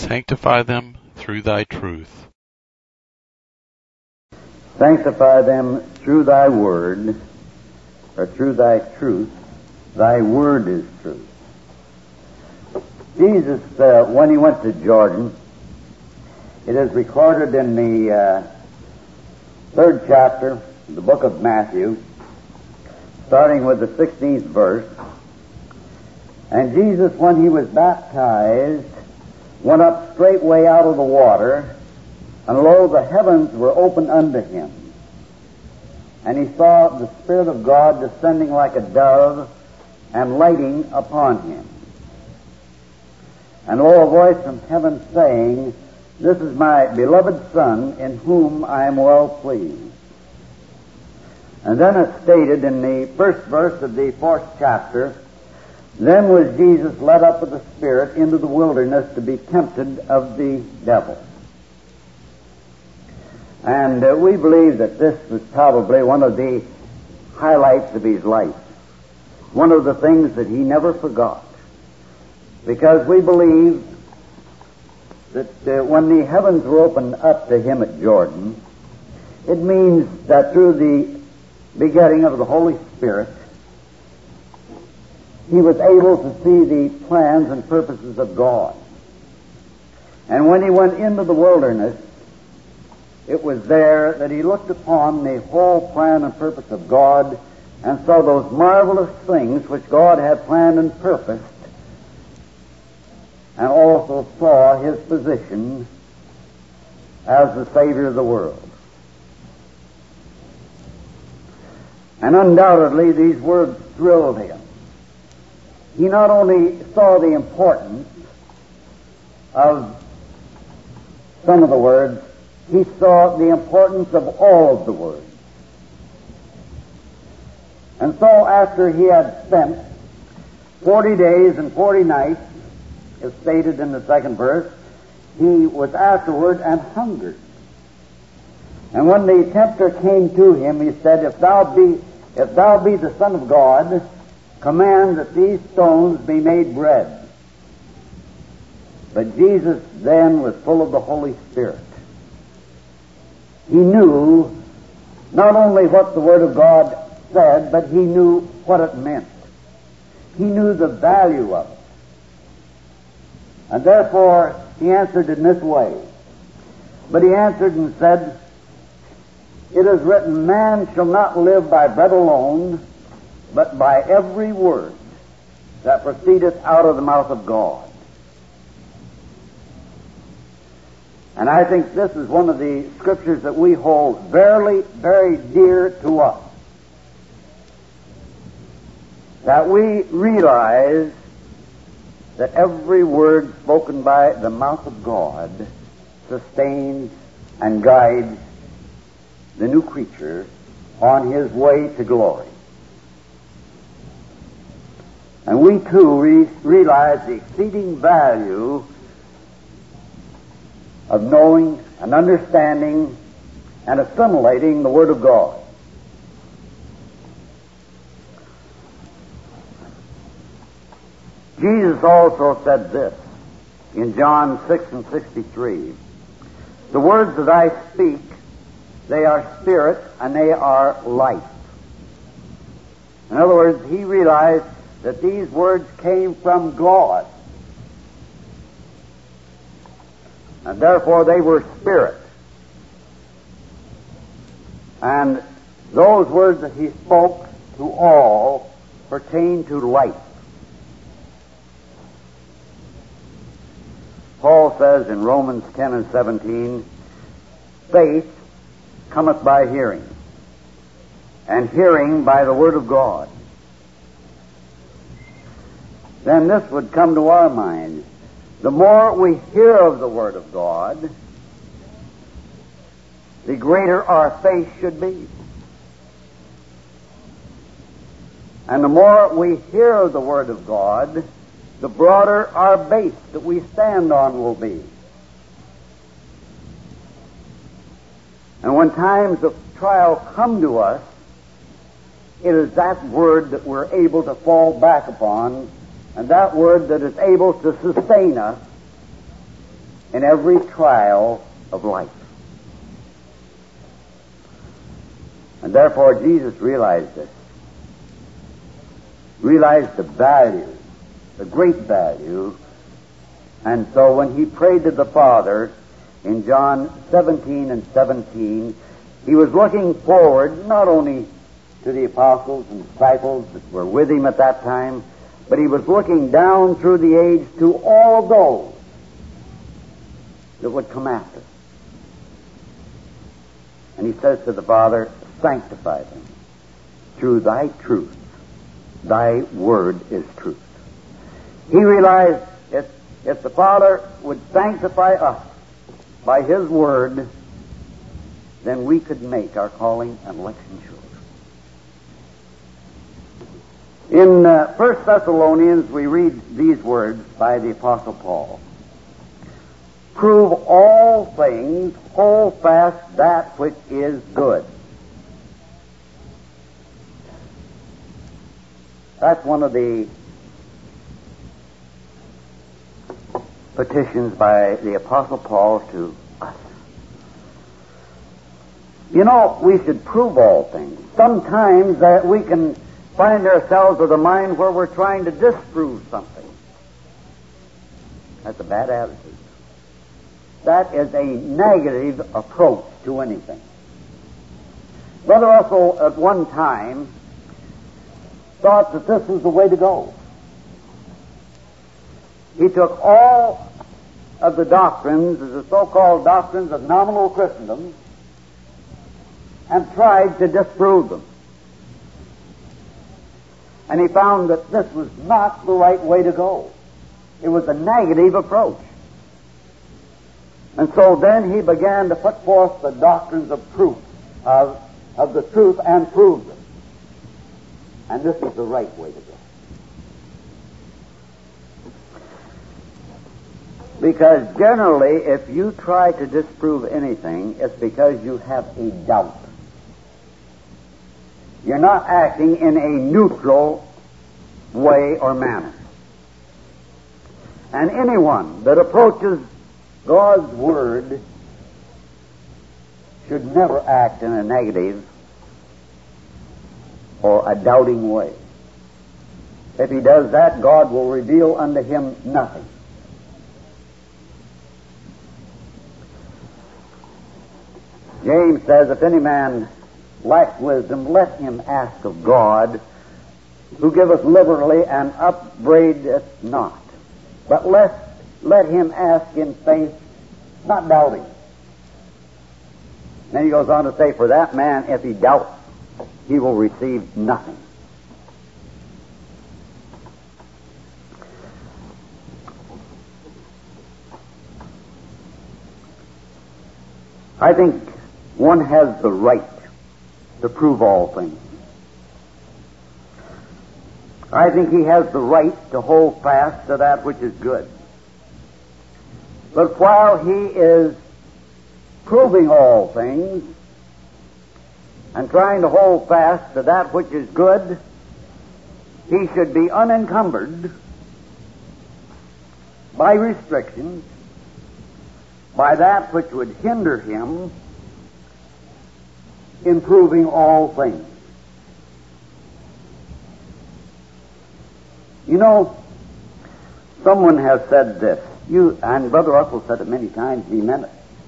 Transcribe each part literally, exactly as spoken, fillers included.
Sanctify them through thy truth. Sanctify them through thy word, or through thy truth. Thy word is truth. Jesus, uh, when he went to Jordan, it is recorded in the uh, third chapter of the book of Matthew, starting with the sixteenth verse. And Jesus, when he was baptized, went up straightway out of the water, and lo, the heavens were opened unto him. And he saw the Spirit of God descending like a dove and lighting upon him. And lo, a voice from heaven saying, This is my beloved Son, in whom I am well pleased. And then it's stated in the first verse of the fourth chapter, Then was Jesus led up of the Spirit into the wilderness to be tempted of the devil. And uh, we believe that this was probably one of the highlights of his life. One of the things that he never forgot. Because we believe that uh, when the heavens were opened up to him at Jordan, it means that through the begetting of the Holy Spirit, he was able to see the plans and purposes of God. And when he went into the wilderness, it was there that he looked upon the whole plan and purpose of God and saw those marvelous things which God had planned and purposed, and also saw his position as the Savior of the world. And undoubtedly these words thrilled him. He not only saw the importance of some of the words, he saw the importance of all of the words. And so after he had spent forty days and forty nights, as stated in the second verse, he was afterward and hungered. And when the tempter came to him, he said, If thou be, if thou be the Son of God, command that these stones be made bread. But Jesus then was full of the Holy Spirit. He knew not only what the Word of God said, but he knew what it meant. He knew the value of it. And therefore, he answered in this way. But he answered and said, It is written, Man shall not live by bread alone, but by every word that proceedeth out of the mouth of God. And I think this is one of the scriptures that we hold very, very dear to us. That we realize that every word spoken by the mouth of God sustains and guides the new creature on his way to glory. And we too re- realize the exceeding value of knowing and understanding and assimilating the Word of God. Jesus also said this in John six and sixty-three. The words that I speak, they are spirit and they are life. In other words, he realized that these words came from God. And therefore they were spirit. And those words that he spoke to all pertain to life. Paul says in Romans ten and seventeen, Faith cometh by hearing, and hearing by the Word of God. Then this would come to our mind. The more we hear of the Word of God, the greater our faith should be. And the more we hear of the Word of God, the broader our base that we stand on will be. And when times of trial come to us, it is that Word that we're able to fall back upon, and that Word that is able to sustain us in every trial of life. And therefore Jesus realized this. Realized the value, the great value. And so when he prayed to the Father in John seventeen and seventeen, he was looking forward not only to the apostles and disciples that were with him at that time, but he was looking down through the age to all those that would come after. And he says to the Father, sanctify them through thy truth. Thy word is truth. He realized if, if the Father would sanctify us by his word, then we could make our calling and election sure. In uh, First Thessalonians, we read these words by the Apostle Paul. Prove all things, hold fast that which is good. That's one of the petitions by the Apostle Paul to us. You know, we should prove all things. Sometimes uh, we can find ourselves with a mind where we're trying to disprove something. That's a bad attitude. That is a negative approach to anything. Brother Russell, at one time, thought that this was the way to go. He took all of the doctrines, the so-called doctrines of nominal Christendom, and tried to disprove them. And he found that this was not the right way to go. It was a negative approach. And so then he began to put forth the doctrines of truth, of, of the truth, and prove them. And this is the right way to go. Because generally, if you try to disprove anything, it's because you have a doubt. You're not acting in a neutral way or manner. And anyone that approaches God's Word should never act in a negative or a doubting way. If he does that, God will reveal unto him nothing. James says, if any man lacks wisdom, let him ask of God, who giveth liberally and upbraideth not. But let, let him ask in faith, not doubting. Then he goes on to say, for that man, if he doubts, he will receive nothing. I think one has the right to prove all things. I think he has the right to hold fast to that which is good. But while he is proving all things and trying to hold fast to that which is good, he should be unencumbered by restrictions, by that which would hinder him in proving all things. You know, someone has said this, you, and Brother Russell said it many times, he meant it.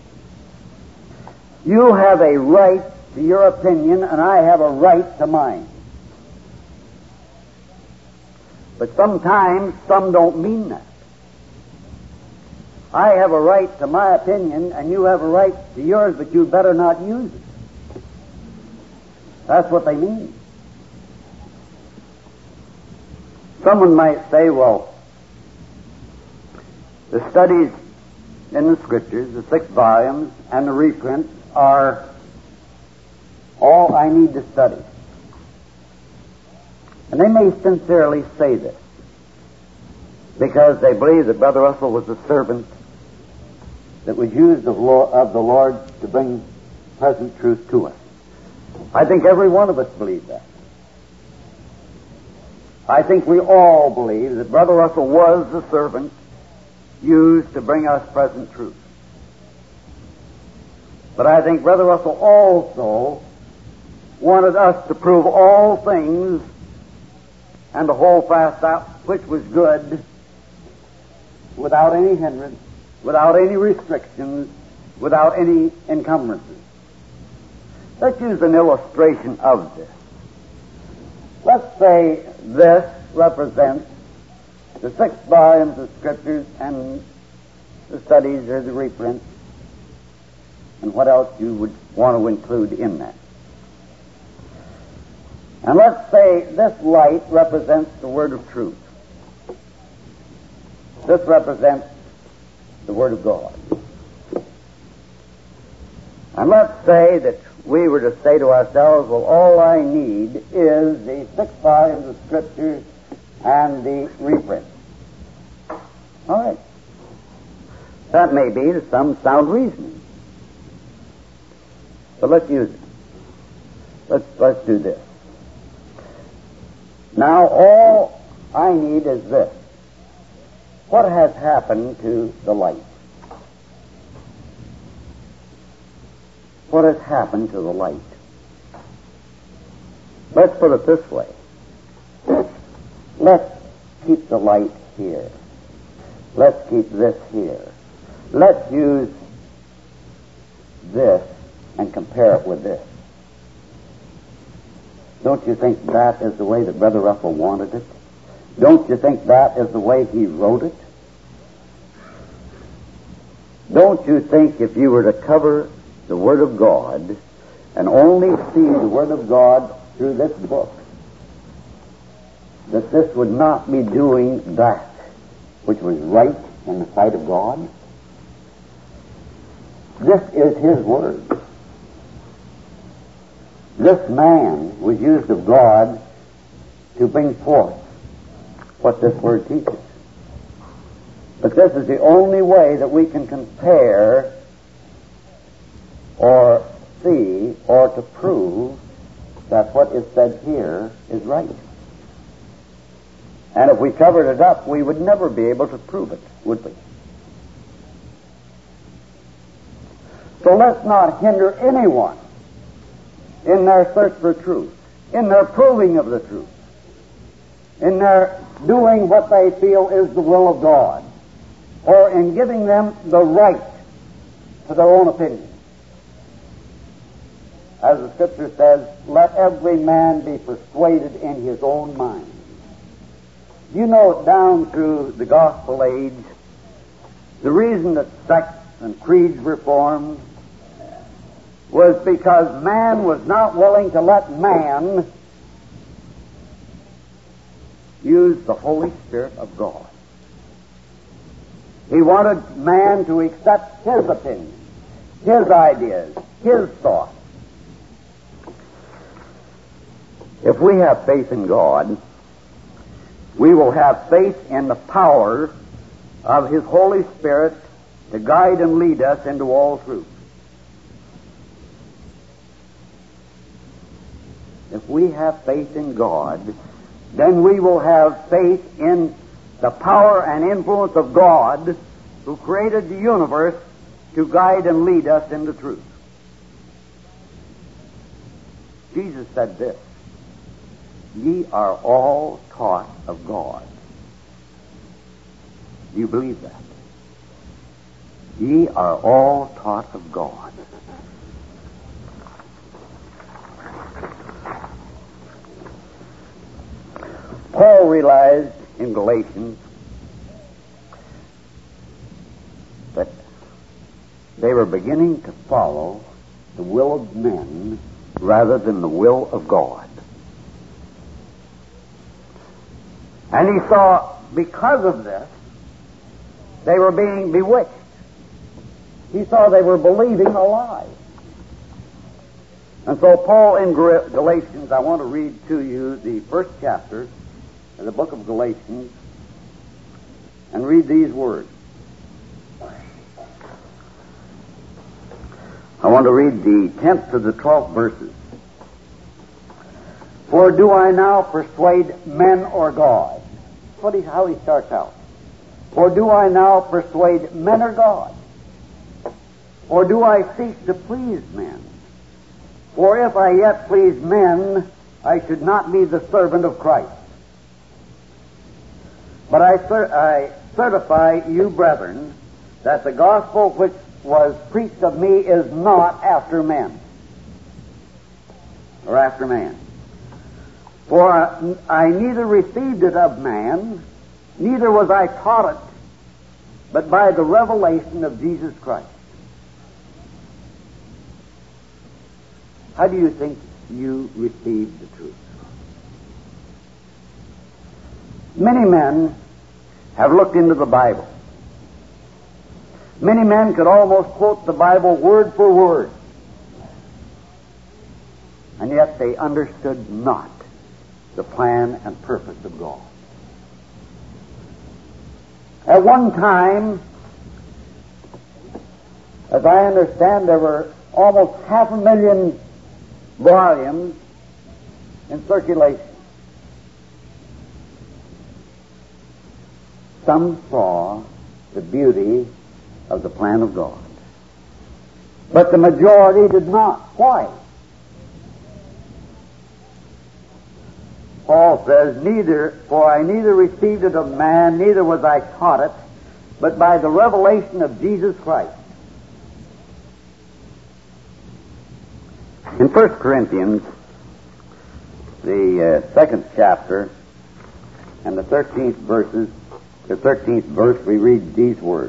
You have a right to your opinion, and I have a right to mine. But sometimes some don't mean that. I have a right to my opinion, and you have a right to yours, but you better not use it. That's what they mean. Someone might say, well, the studies in the Scriptures, the six volumes, and the reprints are all I need to study. And they may sincerely say this because they believe that Brother Russell was a servant that was used of, Lord, of the Lord to bring present truth to us. I think every one of us believes that. I think we all believe that Brother Russell was the servant used to bring us present truth. But I think Brother Russell also wanted us to prove all things and to hold fast that which was good without any hindrance, without any restrictions, without any encumbrances. Let's use an illustration of this. Let's say this represents the six volumes of Scriptures and the studies or the reprints and what else you would want to include in that. And let's say this light represents the Word of truth. This represents the Word of God. And let's say that we were to say to ourselves, well, all I need is the six volumes of Scriptures and the reprint. All right. That may be some sound reasoning. But let's use it. Let's, let's do this. Now, all I need is this. What has happened to the light? What has happened to the light? Let's put it this way. Let's keep the light here. Let's keep this here. Let's use this and compare it with this. Don't you think that is the way that Brother Russell wanted it? Don't you think that is the way he wrote it? Don't you think if you were to cover the Word of God and only see the Word of God through this book, that this would not be doing that which was right in the sight of God? This is His Word. This man was used of God to bring forth what this Word teaches. But this is the only way that we can compare or see or to prove that what is said here is right. And if we covered it up, we would never be able to prove it, would we? So let's not hinder anyone in their search for truth, in their proving of the truth, in their doing what they feel is the will of God, or in giving them the right to their own opinion. As the Scripture says, let every man be persuaded in his own mind. You know, down through the gospel age, the reason that sects and creeds were formed was because man was not willing to let man use the Holy Spirit of God. He wanted man to accept his opinion, his ideas, his thoughts. If we have faith in God, we will have faith in the power of His Holy Spirit to guide and lead us into all truth. If we have faith in God, then we will have faith in the power and influence of God who created the universe to guide and lead us into truth. Jesus said this, ye are all taught of God. Do you believe that? Ye are all taught of God. Paul realized in Galatians that they were beginning to follow the will of men rather than the will of God. And he saw, because of this, they were being bewitched. He saw they were believing a lie. And so Paul in Galatians, I want to read to you the first chapter of the book of Galatians and read these words. I want to read the tenth to the twelfth verses. For do I now persuade men or God? What he, how he starts out. For do I now persuade men or God? Or do I seek to please men? For if I yet please men, I should not be the servant of Christ. But I, cer- I certify you, brethren, that the gospel which was preached of me is not after men, or after man. For I neither received it of man, neither was I taught it, but by the revelation of Jesus Christ. How do you think you received the truth? Many men have looked into the Bible. Many men could almost quote the Bible word for word, and yet they understood not the plan and purpose of God. At one time, as I understand, there were almost half a million volumes in circulation. Some saw the beauty of the plan of God, but the majority did not. Why? Paul says, neither, for I neither received it of man, neither was I taught it, but by the revelation of Jesus Christ. In First Corinthians, the uh, second chapter, and the thirteenth verses, the thirteenth verse, we read these words.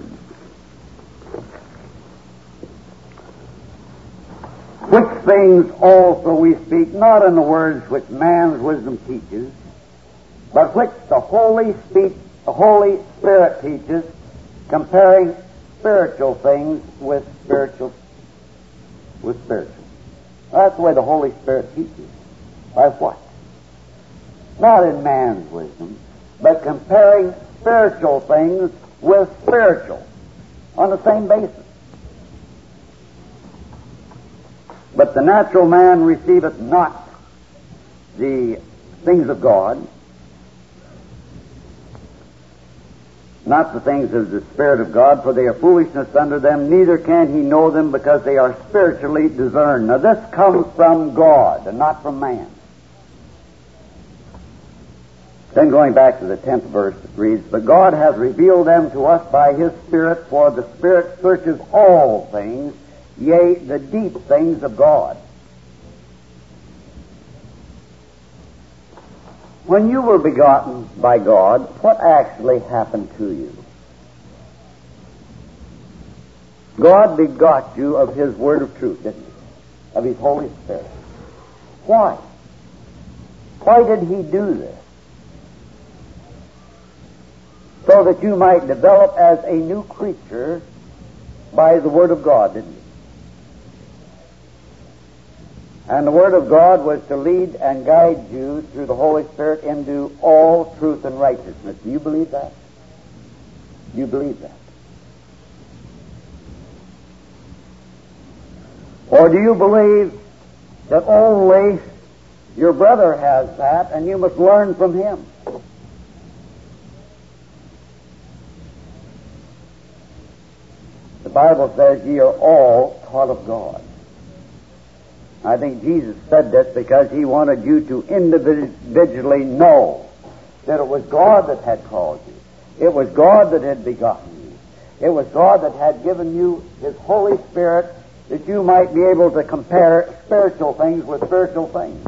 Which things also we speak, not in the words which man's wisdom teaches, but which the Holy, speak, the Holy Spirit teaches, comparing spiritual things with spiritual, with spiritual. That's the way the Holy Spirit teaches. By what? Not in man's wisdom, but comparing spiritual things with spiritual on the same basis. But the natural man receiveth not the things of God, not the things of the Spirit of God, for they are foolishness unto them, neither can he know them, because they are spiritually discerned. Now this comes from God and not from man. Then going back to the tenth verse, it reads, But God hath revealed them to us by his Spirit, for the Spirit searches all things, yea, the deep things of God. When you were begotten by God, what actually happened to you? God begot you of his word of truth, didn't he? Of his Holy Spirit. Why? Why did he do this? So that you might develop as a new creature by the word of God, didn't he? And the Word of God was to lead and guide you through the Holy Spirit into all truth and righteousness. Do you believe that? Do you believe that? Or do you believe that only your brother has that and you must learn from him? The Bible says ye are all taught of God. I think Jesus said this because he wanted you to individually know that it was God that had called you. It was God that had begotten you. It was God that had given you his Holy Spirit that you might be able to compare spiritual things with spiritual things.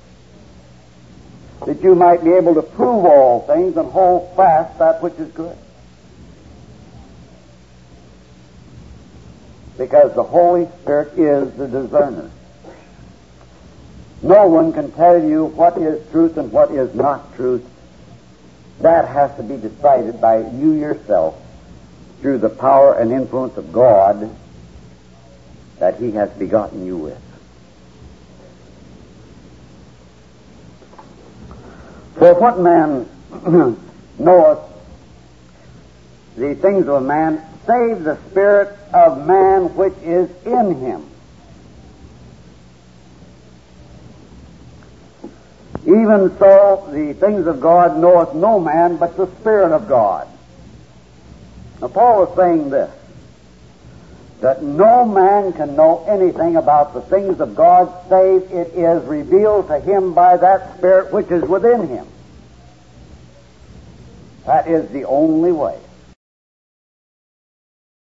That you might be able to prove all things and hold fast that which is good. Because the Holy Spirit is the discerner. No one can tell you what is truth and what is not truth. That has to be decided by you yourself through the power and influence of God that he has begotten you with. For what man knoweth the things of a man, save the spirit of man which is in him? Even so, the things of God knoweth no man but the Spirit of God. Now, Paul is saying this, that no man can know anything about the things of God save it is revealed to him by that Spirit which is within him. That is the only way.